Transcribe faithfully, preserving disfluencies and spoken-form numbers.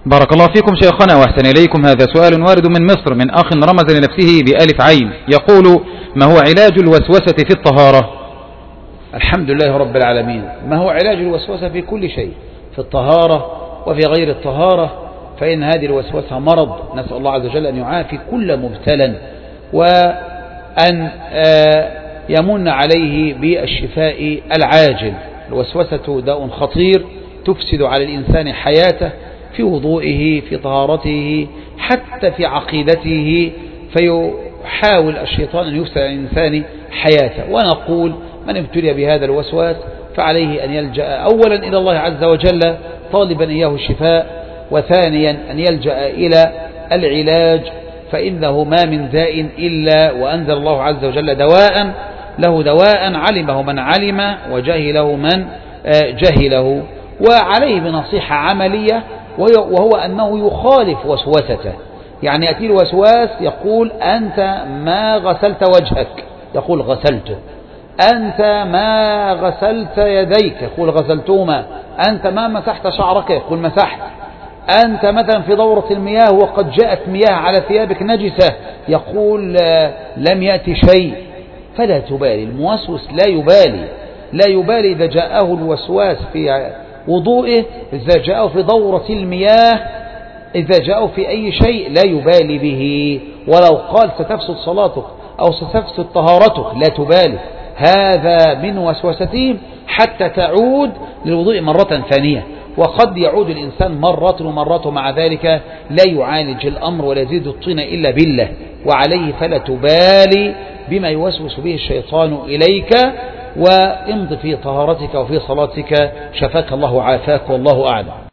بارك الله فيكم شيخنا وأحسن إليكم. هذا سؤال وارد من مصر من أخ رمز لنفسه بألف عين، يقول: ما هو علاج الوسوسة في الطهارة؟ الحمد لله رب العالمين. ما هو علاج الوسوسة في كل شيء، في الطهارة وفي غير الطهارة، فإن هذه الوسوسة مرض، نسأل الله عز وجل أن يعافي كل مبتلى وأن يمن عليه بالشفاء العاجل. الوسوسة داء خطير تفسد على الإنسان حياته في وضوئه، في طهارته، حتى في عقيدته، فيحاول الشيطان أن يفسد على الإنسان حياته. ونقول: من ابتلي بهذا الوسواس فعليه أن يلجأ أولا إلى الله عز وجل طالبا إياه الشفاء، وثانيا أن يلجأ إلى العلاج، فإنه ما من داء إلا وأنزل الله عز وجل دواء له دواء علمه من علم وجهله من جهله. وعليه بنصيحة عملية، وهو أنه يخالف وسوسته. يعني يأتي الوسواس يقول: أنت ما غسلت وجهك، يقول: غسلته. أنت ما غسلت يديك، يقول: غسلتهما. أنت ما مسحت شعرك، يقول: مسحت. أنت مثلا في دورة المياه وقد جاءت مياه على ثيابك نجسة، يقول: لم يأتي شيء. فلا تبالي، الموسوس لا يبالي، لا يبالي إذا جاءه الوسواس في وضوئه، إذا جاءه في دورة المياه، إذا جاءه في أي شيء لا يبالي به. ولو قال ستفسد صلاتك أو ستفسد طهارتك لا تبالي. هذا من وسوستهم حتى تعود للوضوء مرة ثانية. وقد يعود الإنسان مرة ومرة، مع ذلك لا يعالج الأمر ولا يزيد الطين إلا بالله. وعليه فلا تبالي بما يوسوس به الشيطان إليك، وامض في طهارتك وفي صلاتك، شفاك الله وعافاك، والله أعلم.